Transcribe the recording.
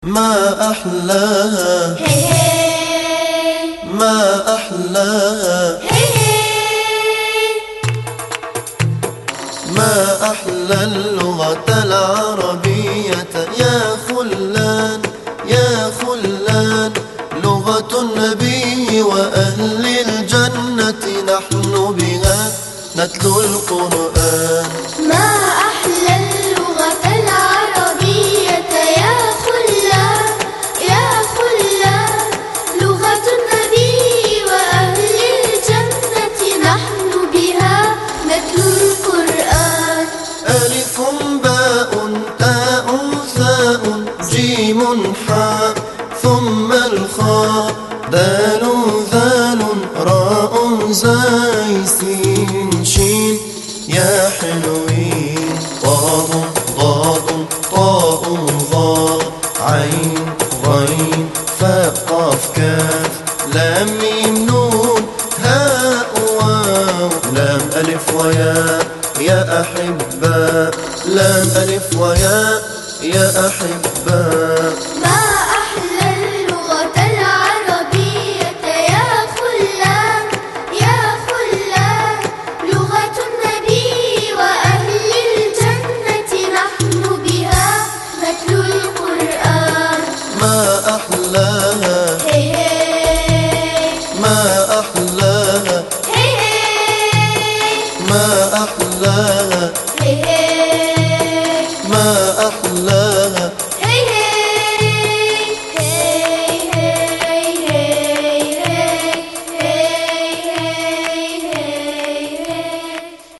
ما أحلاها ما أحلاها ما أحلى اللغة العربية يا خلان يا خلان، لغة النبي وأهل الجنة نحن بها نتلو القرآن. ما أحلى اللغة العربية يا خلان يا خلان، لغة النبي وأهل الجنة نحن بها نتلو القرآن. ألف باء تاء ثاء جيم حاء ثم الخاء دال ذال راء زاي سين شين يا حلوين، ضاد ضاد طاء ظاء عين غين فاء قاف كاف لام ميم نون هاء واو لام ألف وياء يا أحباء، لام ألف وياء يا أحباء. ما أحلى اللغة العربية يا خلان يا خلان، لغة النبي وأهل الجنة نحن بها نتلو القرآن. ما أحلاها ما أحلاها ما أحلاها